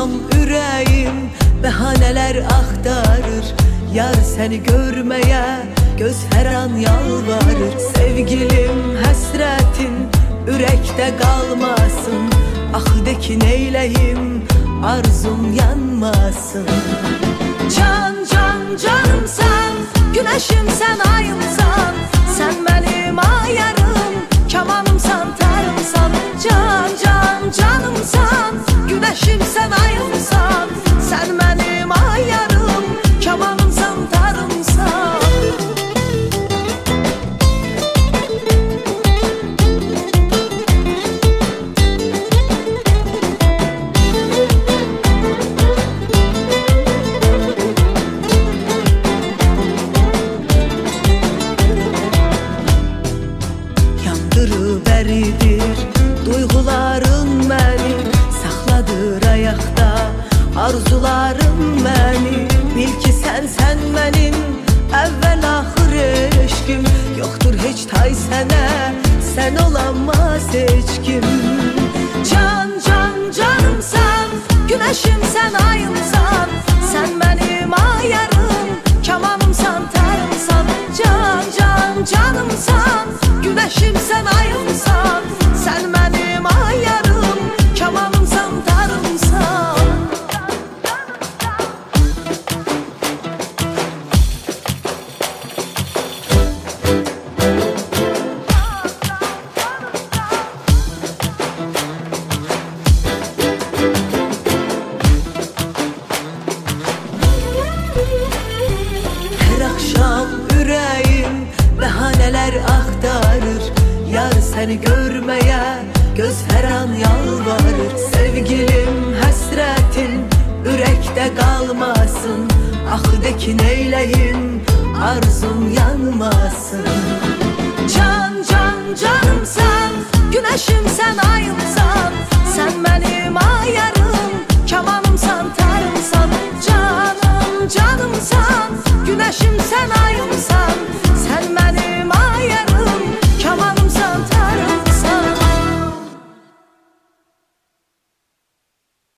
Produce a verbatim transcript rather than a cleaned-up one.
akşam ürəyim bəhanələr axtarır. Yar səni görməyə göz hər an yalvarır. Sevgilim həsrətin ürəkdə qalmasın. Axı de ki neyləyim arzum yanmasın. Can can canımsan, güneşimsən, ayımsan. Sen benim ayarım, kamanımsan, tarımsan. Can can canımsan, güneşimsən, ayımsan. Sen benim ayarım, kamanımsan, tarımsan. Yandırıveridir duyguların məni, saxladır ayaqda arzularım məni. Bil ki sən, sən mənim əvvəl axır eşkim. Yoxdur heç tay sənə, sən olamaz heç kim. Can can canımsan, güneşimsən, ayımsan. Sen benim ayarım, kamanımsan, tarımsan. Can can canımsan, güneşimsən, ayımsan. Sen benim ayarım, kamanımsan, tarımsan. Her akşam ürəyim bəhanələr axtarır. Yar səni görməyə göz hər an yalvarır. Sevgilim həsrətin ürəkdə qalmasın. Axı de ki neyləyim arzum yanmasın. Can can canımsan, güneşimsən, ayımsan. Sen benim ayarım,